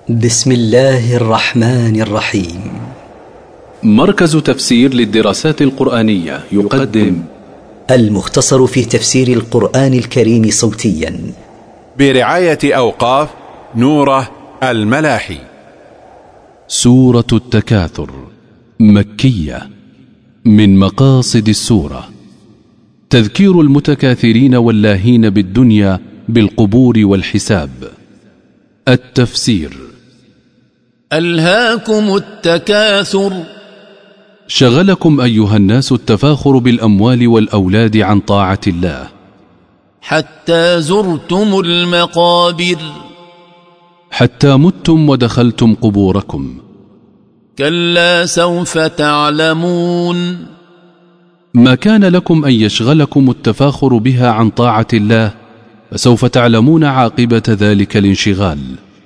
بسم الله الرحمن الرحيم. مركز تفسير للدراسات القرآنية يقدم المختصر في تفسير القرآن الكريم صوتيا برعاية أوقاف نوره الملاحي. سورة التكاثر مكية. من مقاصد السورة تذكير المتكاثرين واللاهين بالدنيا بالقبور والحساب. التفسير: ألهاكم التكاثر، شغلكم أيها الناس التفاخر بالأموال والأولاد عن طاعة الله، حتى زرتم المقابر، حتى متم ودخلتم قبوركم. كلا سوف تعلمون، ما كان لكم أن يشغلكم التفاخر بها عن طاعة الله، فسوف تعلمون عاقبة ذلك الانشغال.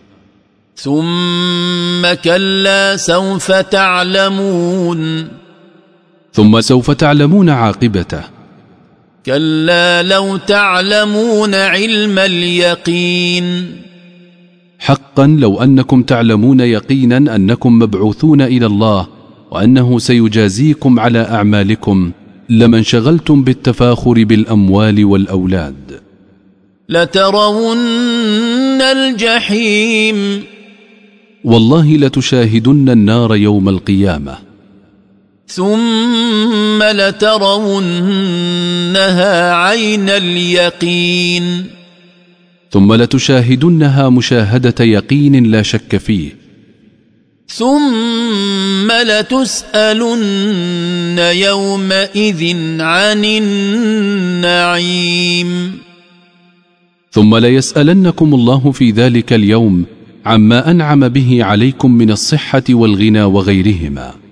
ثم كلا سوف تعلمون، ثم سوف تعلمون عاقبته. كلا لو تعلمون علم اليقين، حقا لو أنكم تعلمون يقينا أنكم مبعوثون إلى الله وأنه سيجازيكم على أعمالكم لما انشغلتم بالتفاخر بالأموال والأولاد. لترون الجحيم، والله لتشاهدن النار يوم القيامة. ثم لترونها عين اليقين، ثم لتشاهدنها مشاهدة يقين لا شك فيه. ثم لتسألن يومئذ عن النعيم، ثم ليسألنكم الله في ذلك اليوم عما أنعم به عليكم من الصحة والغنى وغيرهما.